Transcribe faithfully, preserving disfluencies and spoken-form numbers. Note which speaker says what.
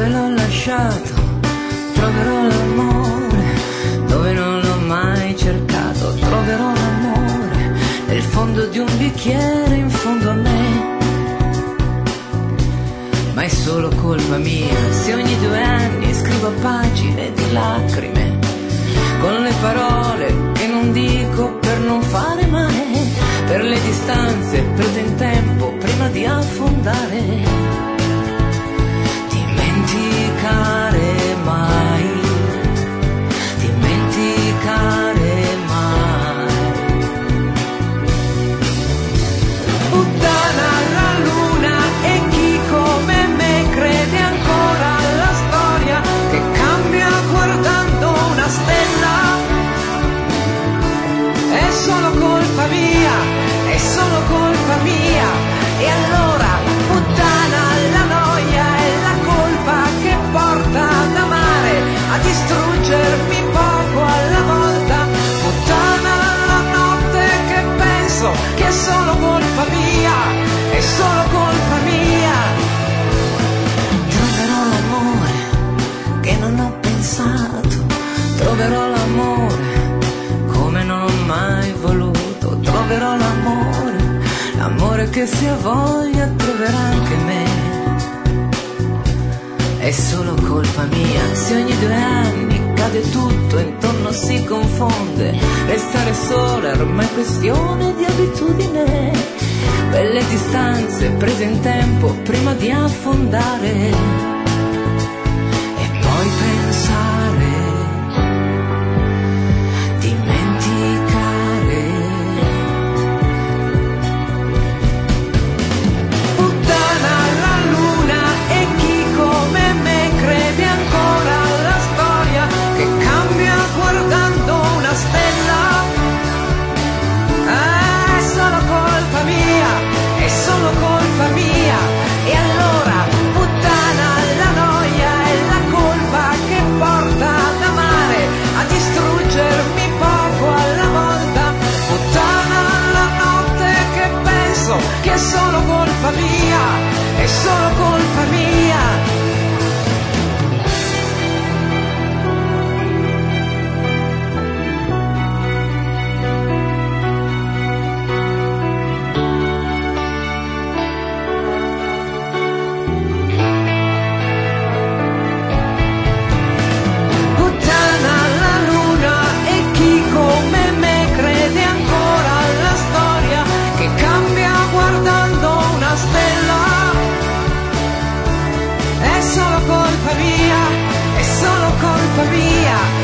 Speaker 1: dove l'ho lasciato troverò l'amore, dove non l'ho mai cercato troverò l'amore, nel fondo di un bicchiere in fondo a me. Ma è solo colpa mia se ogni due anni scrivo pagine di lacrime, con le parole che non dico per non fare male, per le distanze prese in tempo prima di affondare. Dimenticare mai, dimenticare mai. Puttana la luna e chi come me crede ancora alla storia che cambia guardando una stella. È solo colpa mia, è solo colpa mia. E allora puttana la noia è la colpa che porta ad amare, a distruggermi poco alla volta. Puttana la notte che penso che è solo colpa mia, è solo colpa mia. Troverò l'amore che non ho pensato, troverò l'amore come non ho mai voluto, troverò l'amore, l'amore che se ha voglia troverà anche me. È solo colpa mia se ogni due anni cade tutto, intorno si confonde, restare sola è ormai questione di abitudine, quelle distanze prese in tempo prima di affondare e poi pensare, dimenticare. Puttana la luna e chi come me crede ancora alla storia che cambia guardando una stella. Ah, è solo colpa mia, è solo colpa mia. E allora puttana la noia è la colpa che porta ad amare, a distruggermi poco alla volta. Puttana la notte che penso che è solo colpa mia, è solo colpa mia. Puttana la luna e chi come me crede ancora alla storia che cambia guardando una stella. È solo colpa mia, è solo colpa mia.